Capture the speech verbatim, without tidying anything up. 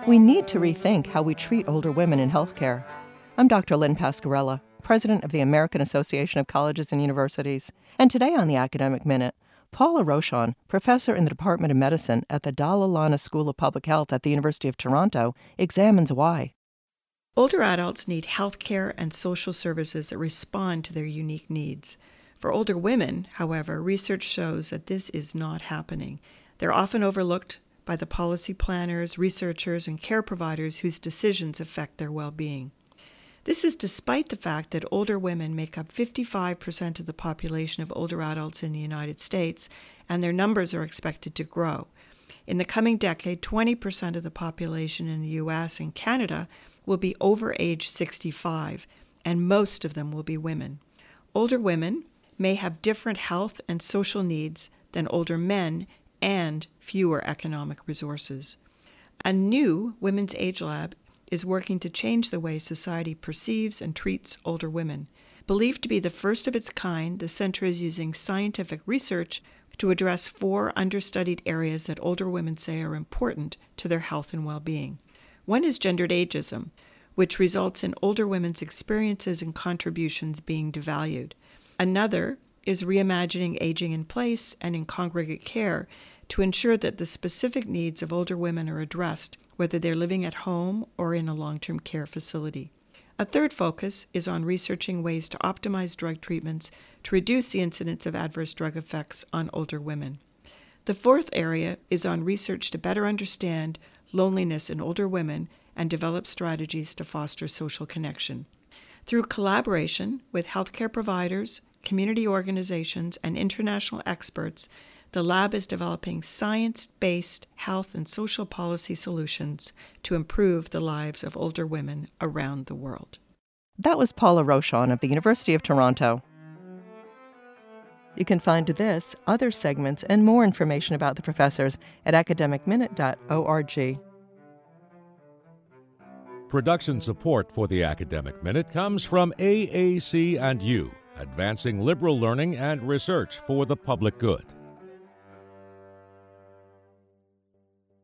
We need to rethink how we treat older women in healthcare. I'm Doctor Lynn Pasquarella, President of the American Association of Colleges and Universities. And today on the Academic Minute, Paula Rochon, professor in the Department of Medicine at the Dalla Lana School of Public Health at the University of Toronto, examines why. Older adults need health care and social services that respond to their unique needs. For older women, however, research shows that this is not happening. They're often overlooked by the policy planners, researchers, and care providers whose decisions affect their well-being. This is despite the fact that older women make up fifty-five percent of the population of older adults in the United States, and their numbers are expected to grow. In the coming decade, twenty percent of the population in the U S and Canada will be over age sixty-five, and most of them will be women. Older women may have different health and social needs than older men and fewer economic resources. A new Women's Age Lab is working to change the way society perceives and treats older women. Believed to be the first of its kind, the center is using scientific research to address four understudied areas that older women say are important to their health and well-being. One is gendered ageism, which results in older women's experiences and contributions being devalued. Another is reimagining aging in place and in congregate care to ensure that the specific needs of older women are addressed, whether they're living at home or in a long-term care facility. A third focus is on researching ways to optimize drug treatments to reduce the incidence of adverse drug effects on older women. The fourth area is on research to better understand loneliness in older women and develop strategies to foster social connection. Through collaboration with healthcare providers, community organizations, and international experts, the lab is developing science-based health and social policy solutions to improve the lives of older women around the world. That was Paula Rochon of the University of Toronto. You can find this, other segments, and more information about the professors at academic minute dot org. Production support for the Academic Minute comes from A A C and U, advancing liberal learning and research for the public good.